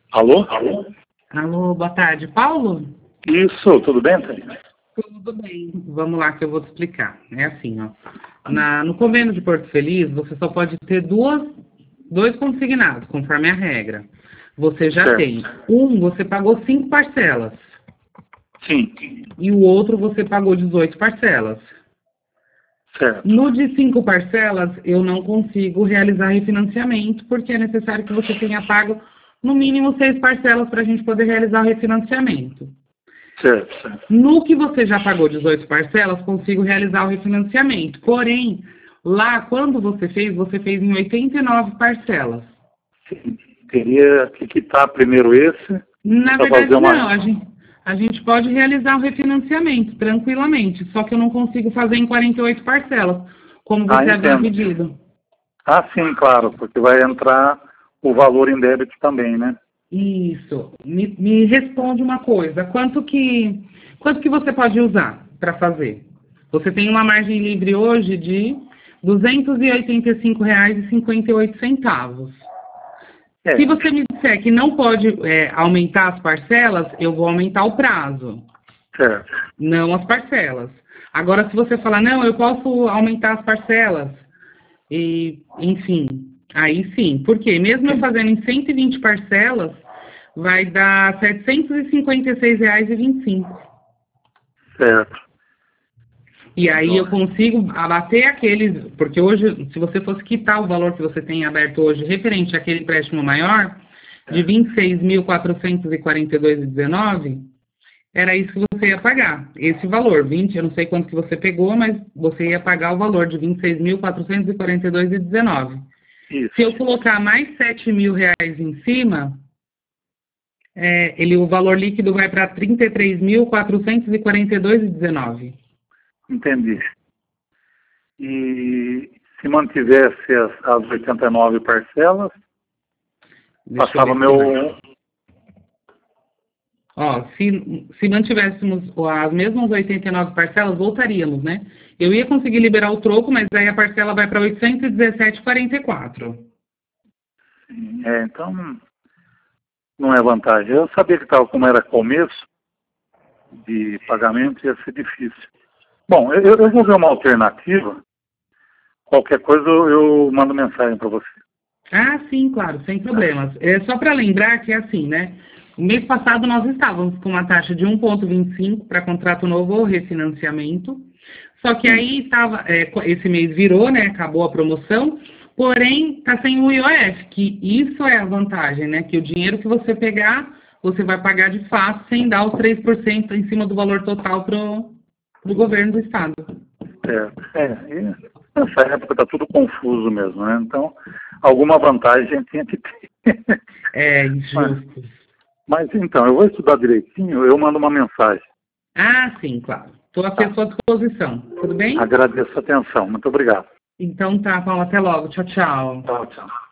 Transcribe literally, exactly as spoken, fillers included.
Alô? Alô? Alô, boa tarde. Paulo? Isso, tudo bem, Tânia? Tudo bem. Vamos lá que eu vou te explicar. É assim, ó. Na, no convênio de Porto Feliz, você só pode ter duas, dois consignados, conforme a regra. Você já Certo. tem. Um, você pagou cinco parcelas. Sim, E o outro, você pagou dezoito parcelas. certo. No de cinco parcelas, eu não consigo realizar refinanciamento, porque é necessário que você tenha pago no mínimo seis parcelas para a gente poder realizar o refinanciamento. Certo, certo. No que você já pagou dezoito parcelas, consigo realizar o refinanciamento. Porém, lá, quando você fez, você fez em oitenta e nove parcelas. Sim. Teria que quitar primeiro esse Na para verdade, fazer uma... não. A gente, a gente pode realizar o refinanciamento tranquilamente, só que eu não consigo fazer em quarenta e oito parcelas, como Ah, você havia entendo. pedido. Ah, sim, claro, porque vai entrar o valor em débito também, né? Isso. Me, me responde uma coisa. Quanto que, quanto que você pode usar para fazer? Você tem uma margem livre hoje de duzentos e oitenta e cinco reais e cinquenta e oito centavos. É, Se você me disser que não pode é, aumentar as parcelas, eu vou aumentar o prazo, certo. não as parcelas. Agora, se você falar, não, eu posso aumentar as parcelas, e, enfim, aí sim. Porque mesmo eu fazendo em cento e vinte parcelas, vai dar setecentos e cinquenta e seis reais e vinte e cinco centavos. Certo. E aí eu consigo abater aqueles, porque hoje, se você fosse quitar o valor que você tem aberto hoje referente àquele empréstimo maior, de vinte e seis mil quatrocentos e quarenta e dois reais e dezenove centavos, era isso que você ia pagar. Esse valor, vinte, eu não sei quanto que você pegou, mas você ia pagar o valor de vinte e seis mil quatrocentos e quarenta e dois reais e dezenove centavos. Isso. Se eu colocar mais sete mil reais em cima, é, ele, o valor líquido vai para trinta e três mil quatrocentos e quarenta e dois reais e dezenove centavos. Entendi. E se mantivesse as, as oitenta e nove parcelas, Deixa eu passava ver se vai. meu... Ó, se, se mantivéssemos as mesmas oitenta e nove parcelas, voltaríamos, né? Eu ia conseguir liberar o troco, mas aí a parcela vai para oitocentos e dezessete reais e quarenta e quatro centavos. É, então, não é vantagem. Eu sabia que estava, como era começo de pagamento, ia ser difícil. Bom, eu, eu vou ver uma alternativa. Qualquer coisa eu, eu mando mensagem para você. Ah, sim, claro, sem problemas. É só para lembrar que é assim, né? O mês passado nós estávamos com uma taxa de um vírgula vinte e cinco para contrato novo ou refinanciamento. Só que aí estava, é, esse mês virou, né? Acabou a promoção, porém está sem o I O F, que isso é a vantagem, né? Que o dinheiro que você pegar, você vai pagar de fato sem dar os três por cento em cima do valor total para o governo do estado. É, é, e nessa época está tudo confuso mesmo, né? Então, alguma vantagem tinha que ter. É, mas, injusto. mas então, eu vou estudar direitinho, eu mando uma mensagem. Ah, sim, claro. Estou aqui à Tá. sua disposição. Tudo bem? Agradeço a atenção. Muito obrigado. Então tá, Paulo, até logo. Tchau, tchau. Tchau, tchau.